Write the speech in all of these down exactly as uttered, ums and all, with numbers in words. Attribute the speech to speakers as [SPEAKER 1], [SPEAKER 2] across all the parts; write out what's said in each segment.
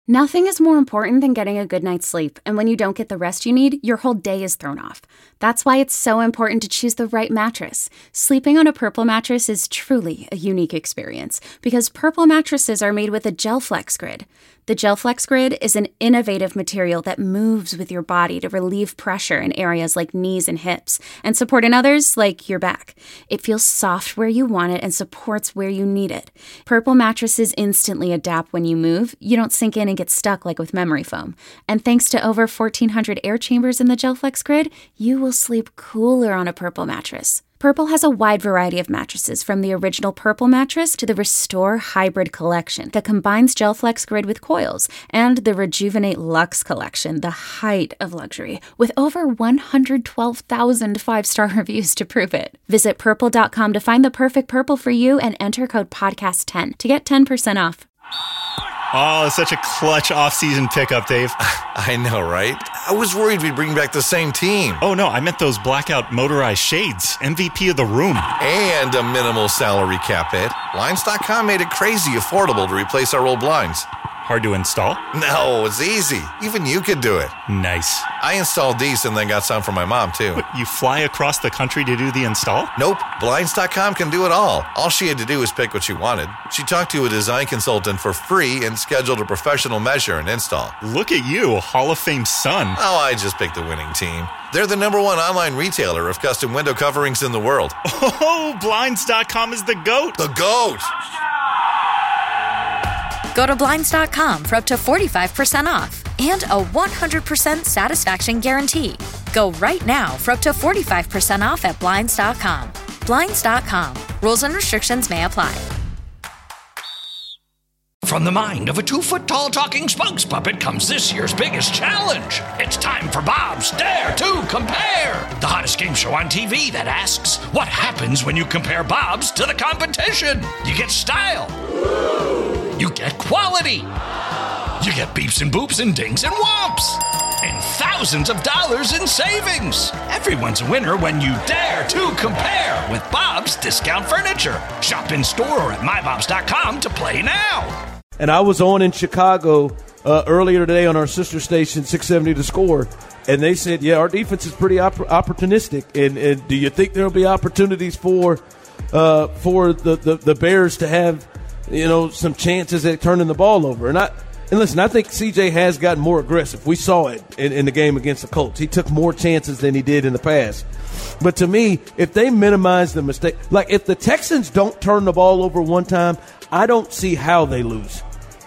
[SPEAKER 1] Nothing is more important than getting a good night's sleep, and when you don't get the rest you need, your whole day is thrown off. That's why it's so important to choose the right mattress. Sleeping on a Purple mattress is truly a unique experience, because Purple mattresses are made with a GelFlex Grid. The GelFlex Grid is an innovative material that moves with your body to relieve pressure in areas like knees and hips, and support in others like your back. It feels soft where you want it and supports where you need it. Purple mattresses instantly adapt when you move. You don't sink in and get stuck like with memory foam. And thanks to over fourteen hundred air chambers in the GelFlex Grid, you will sleep cooler on a Purple mattress. Purple has a wide variety of mattresses, from the original Purple mattress to the Restore Hybrid collection that combines GelFlex Grid with coils, and the Rejuvenate Luxe collection, the height of luxury, with over one hundred twelve thousand five-star reviews to prove it. Visit purple dot com to find the perfect Purple for you and enter code podcast ten to get ten percent off.
[SPEAKER 2] Oh, it's such a clutch off-season pickup, Dave.
[SPEAKER 3] I know, right? I was worried we'd bring back the same team.
[SPEAKER 2] Oh, no, I meant those blackout motorized shades. M V P of the room.
[SPEAKER 3] And a minimal salary cap hit. Blinds dot com made it crazy affordable to replace our old blinds.
[SPEAKER 2] Hard to install?
[SPEAKER 3] No, it's easy. Even you could do it.
[SPEAKER 2] Nice.
[SPEAKER 3] I installed these and then got some for my mom, too.
[SPEAKER 2] What, you fly across the country to do the install?
[SPEAKER 3] Nope. Blinds dot com can do it all. All she had to do was pick what she wanted. She talked to a design consultant for free and scheduled a professional measure and install.
[SPEAKER 2] Look at you, Hall of Fame son.
[SPEAKER 3] Oh, I just picked the winning team. They're the number one online retailer of custom window coverings in the world.
[SPEAKER 2] Oh, Blinds dot com is the GOAT.
[SPEAKER 3] The GOAT!
[SPEAKER 4] Go to Blinds dot com for up to forty-five percent off and a one hundred percent satisfaction guarantee. Go right now for up to forty-five percent off at Blinds dot com. Blinds dot com. Rules and restrictions may apply.
[SPEAKER 5] From the mind of a two-foot-tall talking spokes puppet comes this year's biggest challenge. It's time for Bob's Dare to Compare, the hottest game show on T V that asks, what happens when you compare Bob's to the competition? You get style. You get quality. You get beeps and boops and dings and whomps. And thousands of dollars in savings. Everyone's a winner when you dare to compare with Bob's Discount Furniture. Shop in store or at my bobs dot com to play now.
[SPEAKER 6] And I was on in Chicago uh, earlier today on our sister station, six seventy The Score, and they said, yeah, our defense is pretty opp- opportunistic. And, and do you think there will be opportunities for uh, for the, the, the Bears to have, you know, some chances at turning the ball over? And I and listen, I think C J has gotten more aggressive. We saw it in, in the game against the Colts. He took more chances than he did in the past. But to me, if they minimize the mistake, like if the Texans don't turn the ball over one time, I don't see how they lose.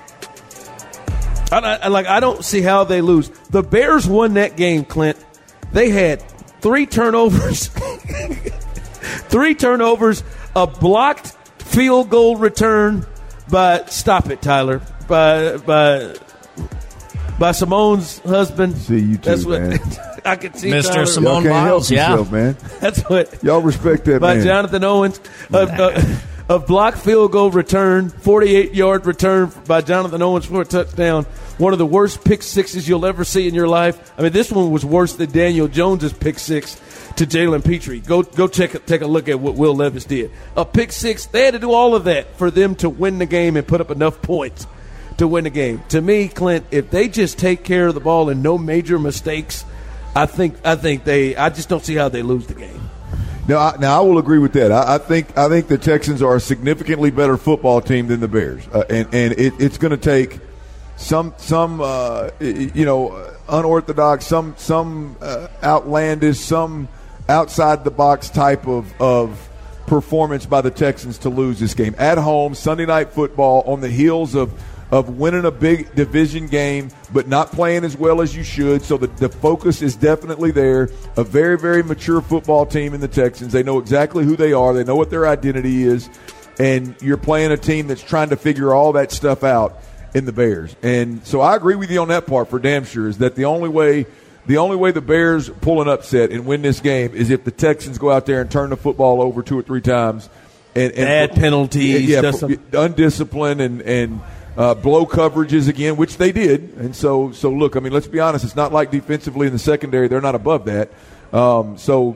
[SPEAKER 6] I, I, like I don't see how they lose. The Bears won that game, Clint. They had three turnovers, three turnovers, a blocked field goal return by stop it, Tyler, by by by Simone's husband.
[SPEAKER 7] See you too,
[SPEAKER 6] That's what,
[SPEAKER 7] man.
[SPEAKER 6] I can see
[SPEAKER 8] Mister
[SPEAKER 6] Tyler.
[SPEAKER 8] Simone
[SPEAKER 7] Y'all can't
[SPEAKER 8] Biles,
[SPEAKER 7] help
[SPEAKER 8] yeah,
[SPEAKER 7] yourself, man.
[SPEAKER 6] That's what
[SPEAKER 7] Y'all respect that
[SPEAKER 6] by
[SPEAKER 7] man.
[SPEAKER 6] Jonathan Owens. Uh, uh, A blocked field goal return, forty-eight-yard return by Jonathan Owens for a touchdown. One of the worst pick sixes you'll ever see in your life. I mean, this one was worse than Daniel Jones's pick six to Jalen Petrie. Go go check take a look at what Will Levis did. A pick six, they had to do all of that for them to win the game and put up enough points to win the game. To me, Clint, if they just take care of the ball and no major mistakes, I think I think they I just don't see how they lose the game.
[SPEAKER 7] Now, I, now I will agree with that. I, I think I think the Texans are a significantly better football team than the Bears, uh, and and it, it's going to take some some uh, you know unorthodox, some some uh, outlandish, some outside the box type of of performance by the Texans to lose this game at home. Sunday Night Football on the heels of. of winning a big division game but not playing as well as you should. So the, the focus is definitely there. A very, very mature football team in the Texans. They know exactly who they are. They know what their identity is. And you're playing a team that's trying to figure all that stuff out in the Bears. And so I agree with you on that part for damn sure, is that the only way the only way the Bears pull an upset and win this game is if the Texans go out there and turn the football over two or three times. And, and
[SPEAKER 6] Bad penalties.
[SPEAKER 7] Yeah, undisciplined and, and – Uh, blow coverages again, which they did. And so, so look, I mean, let's be honest. It's not like defensively in the secondary, they're not above that. Um, so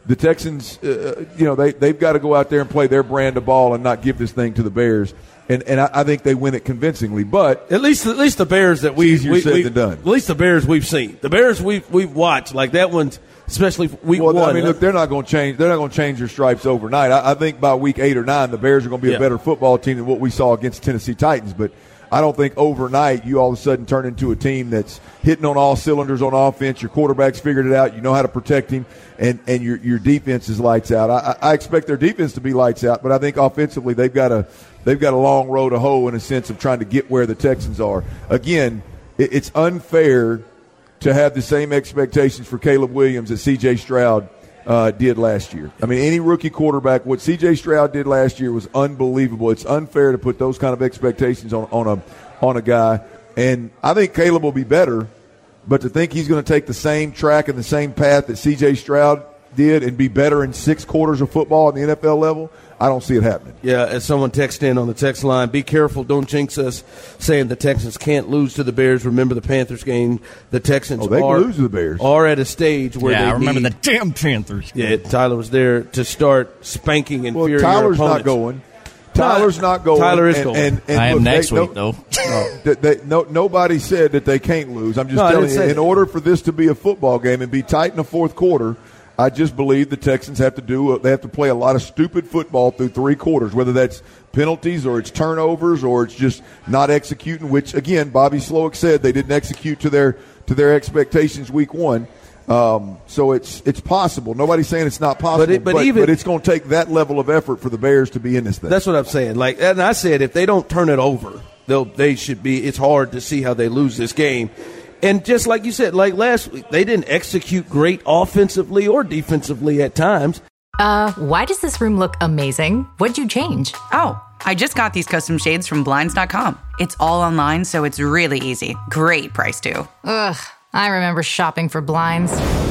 [SPEAKER 7] the Texans, uh, you know, they, they've got to go out there and play their brand of ball and not give this thing to the Bears. And and I, I think they win it convincingly. But
[SPEAKER 6] at least at least the Bears that we
[SPEAKER 7] easier
[SPEAKER 6] we,
[SPEAKER 7] said
[SPEAKER 6] we,
[SPEAKER 7] than done.
[SPEAKER 6] At least the Bears we've seen, the Bears we've we've watched, like that one's especially week
[SPEAKER 7] well,
[SPEAKER 6] one.
[SPEAKER 7] I mean, look, they're not going to change. They're not going to change their stripes overnight. I, I think by week eight or nine, the Bears are going to be
[SPEAKER 6] yeah.
[SPEAKER 7] a better football team than what we saw against Tennessee Titans. But I don't think overnight you all of a sudden turn into a team that's hitting on all cylinders on offense. Your quarterback's figured it out. You know how to protect him, and, and your your defense is lights out. I, I expect their defense to be lights out, but I think offensively they've got a they've got a long road to hoe in a sense of trying to get where the Texans are. Again, it, it's unfair to have the same expectations for Caleb Williams that C J Stroud uh, did last year. I mean, any rookie quarterback, what C J Stroud did last year was unbelievable. It's unfair to put those kind of expectations on, on a on a guy. And I think Caleb will be better, but to think he's going to take the same track and the same path that C J Stroud did and be better in six quarters of football at the N F L level, I don't see it happening.
[SPEAKER 6] Yeah, as someone texted in on the text line, be careful, don't jinx us, saying the Texans can't lose to the Bears. Remember the Panthers game. The Texans
[SPEAKER 7] oh, they
[SPEAKER 6] are,
[SPEAKER 7] lose to the Bears.
[SPEAKER 6] are at a stage where
[SPEAKER 8] yeah,
[SPEAKER 6] they
[SPEAKER 8] I remember
[SPEAKER 6] need,
[SPEAKER 8] the damn Panthers.
[SPEAKER 6] Yeah, Tyler was there to start spanking and
[SPEAKER 7] well,
[SPEAKER 6] inferior
[SPEAKER 7] Tyler's
[SPEAKER 6] opponents.
[SPEAKER 7] not going. Tyler's not going.
[SPEAKER 6] Tyler is
[SPEAKER 7] and,
[SPEAKER 6] going.
[SPEAKER 7] And, and
[SPEAKER 8] I am
[SPEAKER 7] look,
[SPEAKER 8] next
[SPEAKER 7] they,
[SPEAKER 8] week,
[SPEAKER 7] no,
[SPEAKER 8] though.
[SPEAKER 7] no, they, they, no, nobody said that they can't lose. I'm just
[SPEAKER 6] No, I
[SPEAKER 7] telling
[SPEAKER 6] didn't
[SPEAKER 7] you,
[SPEAKER 6] say
[SPEAKER 7] in
[SPEAKER 6] that.
[SPEAKER 7] order for this to be a football game and be tight in the fourth quarter, I just believe the Texans have to do. They have to play a lot of stupid football through three quarters, whether that's penalties or it's turnovers or it's just not executing. Which again, Bobby Slowick said they didn't execute to their to their expectations week one. Um, so it's it's possible. Nobody's saying it's not possible,
[SPEAKER 6] But it- but
[SPEAKER 7] but,
[SPEAKER 6] even-
[SPEAKER 7] but it's going to take that level of effort for the Bears to be in this thing.
[SPEAKER 6] That's what I'm saying. Like, and I said, if they don't turn it over, they'll they should be. It's hard to see how they lose this game. And just like you said, like last week, they didn't execute great offensively or defensively at times.
[SPEAKER 9] Uh, why does this room look amazing? What'd you change?
[SPEAKER 10] Oh, I just got these custom shades from Blinds dot com. It's all online, so it's really easy. Great price, too.
[SPEAKER 9] Ugh, I remember shopping for blinds.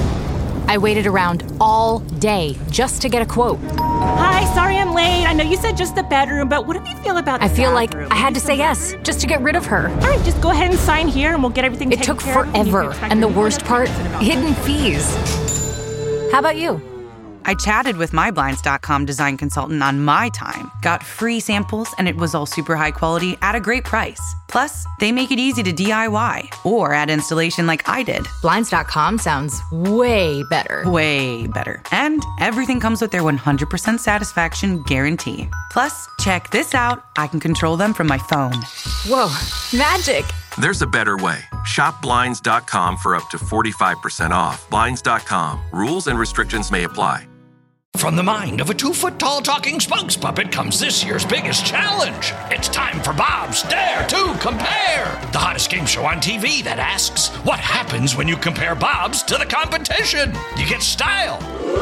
[SPEAKER 9] I waited around all day just to get a quote.
[SPEAKER 11] Hi, sorry I'm late. I know you said just the bedroom, but what do you feel about the
[SPEAKER 9] I feel
[SPEAKER 11] bathroom?
[SPEAKER 9] like I had to say yes just to get rid of her.
[SPEAKER 11] All right, just go ahead and sign here, and we'll get everything
[SPEAKER 9] It
[SPEAKER 11] taken
[SPEAKER 9] took
[SPEAKER 11] care of. You
[SPEAKER 9] forever,
[SPEAKER 11] can expect
[SPEAKER 9] and the
[SPEAKER 11] your
[SPEAKER 9] worst part, hidden fees. How about you?
[SPEAKER 10] I chatted with my Blinds dot com design consultant on my time, got free samples, and it was all super high quality at a great price. Plus, they make it easy to D I Y or add installation like I did.
[SPEAKER 9] Blinds dot com sounds way better.
[SPEAKER 10] Way better. And everything comes with their one hundred percent satisfaction guarantee. Plus, check this out. I can control them from my phone.
[SPEAKER 9] Whoa, magic.
[SPEAKER 12] There's a better way. Shop Blinds dot com for up to forty-five percent off. Blinds dot com. Rules and restrictions may apply.
[SPEAKER 5] From the mind of a two-foot-tall talking spokes puppet comes this year's biggest challenge. It's time for Bob's Dare to Compare, the hottest game show on T V that asks, what happens when you compare Bob's to the competition? You get style.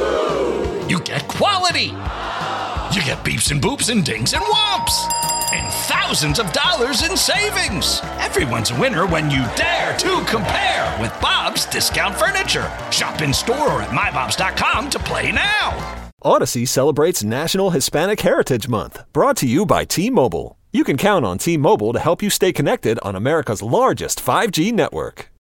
[SPEAKER 5] You get quality. You get beeps and boops and dings and whomps. And thousands of dollars in savings. Everyone's a winner when you dare to compare with Bob's Discount Furniture. Shop in store or at my bobs dot com to play now.
[SPEAKER 13] Odyssey celebrates National Hispanic Heritage Month, brought to you by T-Mobile. You can count on T-Mobile to help you stay connected on America's largest five G network.